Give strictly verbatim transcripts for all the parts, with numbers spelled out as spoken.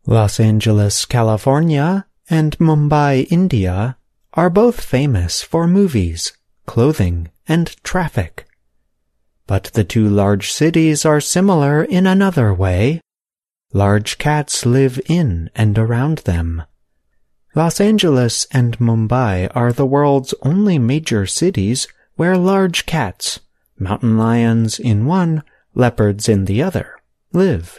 Los Angeles, California, and Mumbai, India, are both famous for movies, clothing, and traffic. But the two large cities are similar in another way. Large cats live in and around them. Los Angeles and Mumbai are the world's only major cities where large cats, mountain lions in one, leopards in the other, live.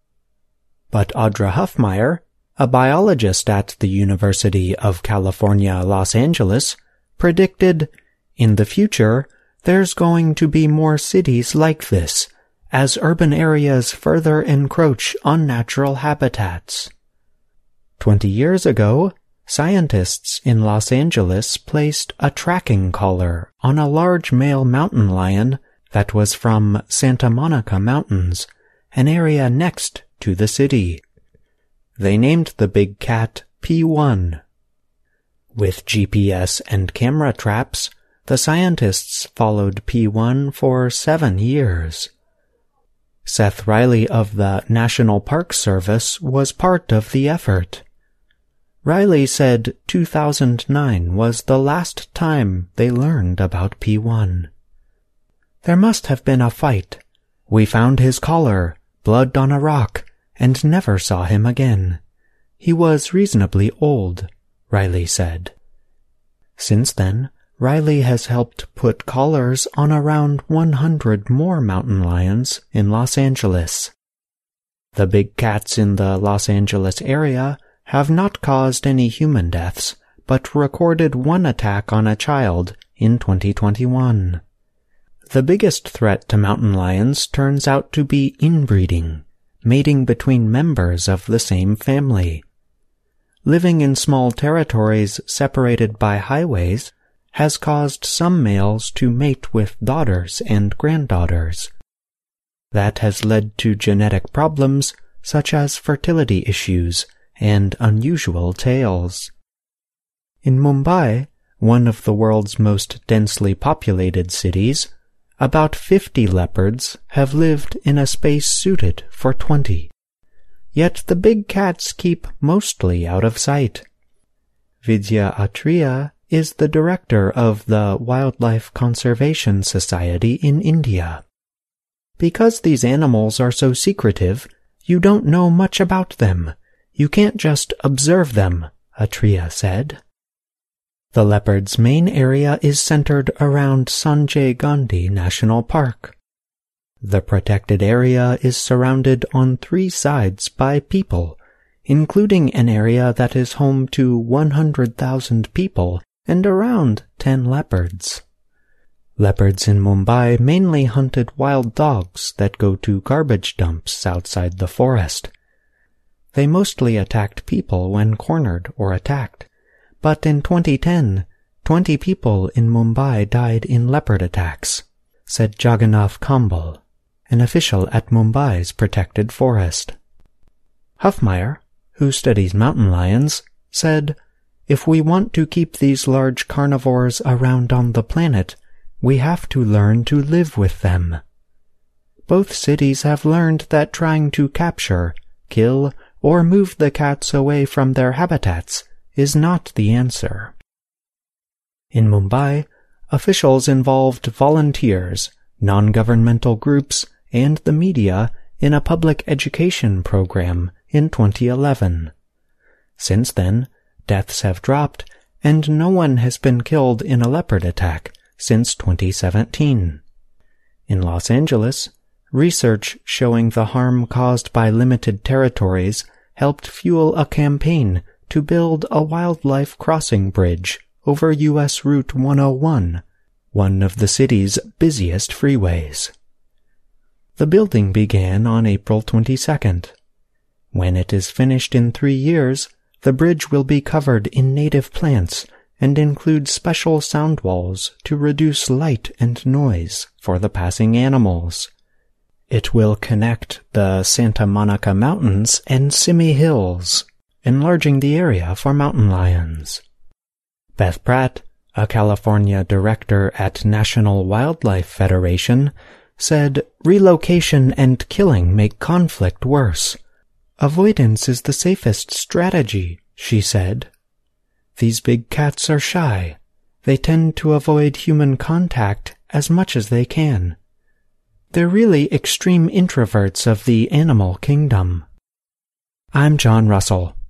But Audra Huffmeyer, a biologist at the University of California, Los Angeles, predicted, in the future, there's going to be more cities like this, as urban areas further encroach on natural habitats. Twenty years ago, scientists in Los Angeles placed a tracking collar on a large male mountain lion that was from Santa Monica Mountains, an area next to the city. They named the big cat P one. With G P S and camera traps, the scientists followed P one for seven years. Seth Riley of the National Park Service was part of the effort. Riley said two thousand nine was the last time they learned about P one. There must have been a fight. We found his collar, blood on a rock, and never saw him again. He was reasonably old, Riley said. Since then, Riley has helped put collars on around one hundred more mountain lions in Los Angeles. The big cats in the Los Angeles area have not caused any human deaths, but recorded one attack on a child in twenty twenty-one. The biggest threat to mountain lions turns out to be inbreeding, mating between members of the same family. Living in small territories separated by highways has caused some males to mate with daughters and granddaughters. That has led to genetic problems such as fertility issues and unusual tails. In Mumbai, one of the world's most densely populated cities, about fifty leopards have lived in a space suited for twenty. Yet the big cats keep mostly out of sight. Vidya Atreya is the director of the Wildlife Conservation Society in India. Because these animals are so secretive, you don't know much about them. You can't just observe them, Atreya said. The leopard's main area is centered around Sanjay Gandhi National Park. The protected area is surrounded on three sides by people, including an area that is home to one hundred thousand people and around ten leopards. Leopards in Mumbai mainly hunted wild dogs that go to garbage dumps outside the forest. They mostly attacked people when cornered or attacked, but in twenty ten, twenty people in Mumbai died in leopard attacks, said Jagannath Kambal, an official at Mumbai's protected forest. Huffmeyer, who studies mountain lions, said, "If we want to keep these large carnivores around on the planet, we have to learn to live with them." Both cities have learned that trying to capture, kill, or move the cats away from their habitats is not the answer. In Mumbai, officials involved volunteers, non-governmental groups, and the media in a public education program in twenty eleven. Since then, deaths have dropped, and no one has been killed in a leopard attack since twenty seventeen. In Los Angeles, research showing the harm caused by limited territories helped fuel a campaign to build a wildlife crossing bridge over U S Route one oh one, one of the city's busiest freeways. The building began on April twenty-second. When it is finished in three years, the bridge will be covered in native plants and include special sound walls to reduce light and noise for the passing animals. It will connect the Santa Monica Mountains and Simi Hills, enlarging the area for mountain lions. Beth Pratt, a California director at National Wildlife Federation, said relocation and killing make conflict worse. Avoidance is the safest strategy, she said. These big cats are shy. They tend to avoid human contact as much as they can. They're really extreme introverts of the animal kingdom. I'm John Russell.